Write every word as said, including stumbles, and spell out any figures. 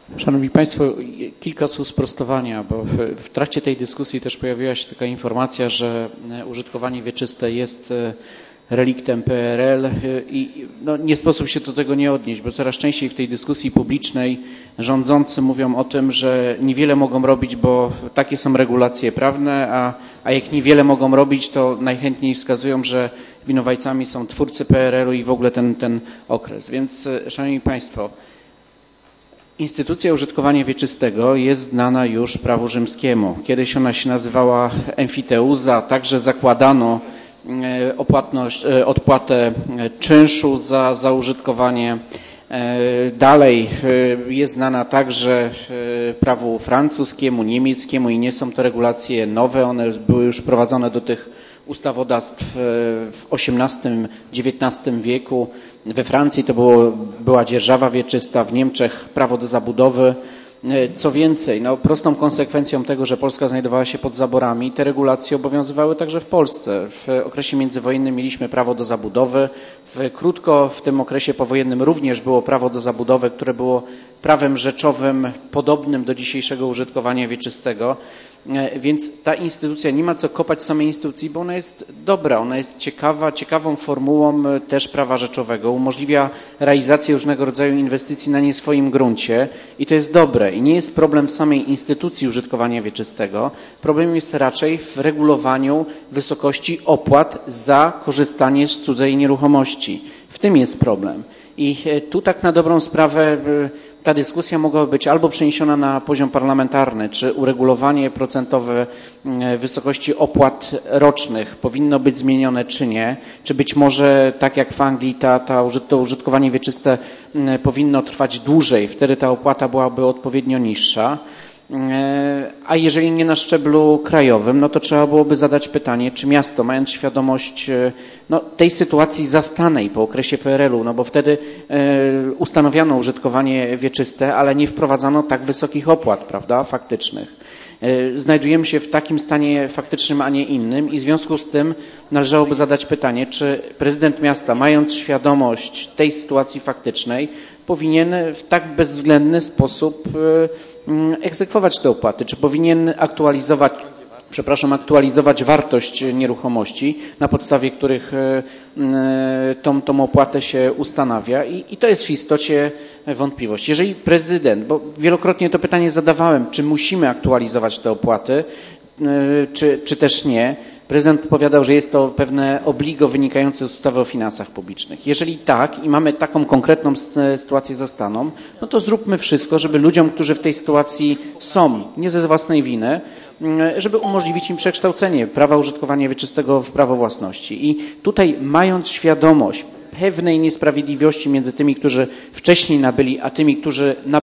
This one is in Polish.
Szanowni Państwo, kilka słów sprostowania, bo w, w trakcie tej dyskusji też pojawiła się taka informacja, że użytkowanie wieczyste jest reliktem P R L i no, nie sposób się do tego nie odnieść, bo coraz częściej w tej dyskusji publicznej rządzący mówią o tym, że niewiele mogą robić, bo takie są regulacje prawne, a, a jak niewiele mogą robić, to najchętniej wskazują, że winowajcami są twórcy P R L u i w ogóle ten, ten okres. Więc, Szanowni Państwo, instytucja użytkowania wieczystego jest znana już prawu rzymskiemu. Kiedyś ona się nazywała emfiteuza, także zakładano opłatność, odpłatę czynszu za, za użytkowanie. Dalej jest znana także prawu francuskiemu, niemieckiemu i nie są to regulacje nowe, one były już wprowadzone do tych ustawodawstw w osiemnastym dziewiętnastym wieku. We Francji to było, była dzierżawa wieczysta, w Niemczech prawo do zabudowy. Co więcej, no, prostą konsekwencją tego, że Polska znajdowała się pod zaborami, te regulacje obowiązywały także w Polsce. W okresie międzywojennym mieliśmy prawo do zabudowy. W, krótko w tym okresie powojennym również było prawo do zabudowy, które było prawem rzeczowym podobnym do dzisiejszego użytkowania wieczystego. Więc ta instytucja nie ma co kopać samej instytucji, bo ona jest dobra, ona jest ciekawa, ciekawą formułą też prawa rzeczowego. Umożliwia realizację różnego rodzaju inwestycji na nie swoim gruncie i to jest dobre. I nie jest problem w samej instytucji użytkowania wieczystego. Problem jest raczej w regulowaniu wysokości opłat za korzystanie z cudzej nieruchomości. W tym jest problem. I tu tak na dobrą sprawę ta dyskusja mogłaby być albo przeniesiona na poziom parlamentarny, czy uregulowanie procentowe wysokości opłat rocznych powinno być zmienione, czy nie, czy być może tak jak w Anglii ta, ta, to użytkowanie wieczyste powinno trwać dłużej, wtedy ta opłata byłaby odpowiednio niższa. A jeżeli nie na szczeblu krajowym, no to trzeba byłoby zadać pytanie, czy miasto, mając świadomość no, tej sytuacji zastanej po okresie P R L u, no bo wtedy e, ustanowiono użytkowanie wieczyste, ale nie wprowadzano tak wysokich opłat, prawda, faktycznych. E, znajdujemy się w takim stanie faktycznym, a nie innym i w związku z tym należałoby zadać pytanie, czy prezydent miasta, mając świadomość tej sytuacji faktycznej, powinien w tak bezwzględny sposób e, egzekwować te opłaty, czy powinien aktualizować, przepraszam, aktualizować wartość nieruchomości, na podstawie których tą, tą opłatę się ustanawia i, i to jest w istocie wątpliwość. Jeżeli prezydent, bo wielokrotnie to pytanie zadawałem, czy musimy aktualizować te opłaty, czy, czy też nie, prezydent odpowiadał, że jest to pewne obligo wynikające z ustawy o finansach publicznych. Jeżeli tak i mamy taką konkretną sytuację zastaną, no to zróbmy wszystko, żeby ludziom, którzy w tej sytuacji są, nie ze własnej winy, żeby umożliwić im przekształcenie prawa użytkowania wieczystego w prawo własności. I tutaj mając świadomość pewnej niesprawiedliwości między tymi, którzy wcześniej nabyli, a tymi, którzy nabyli,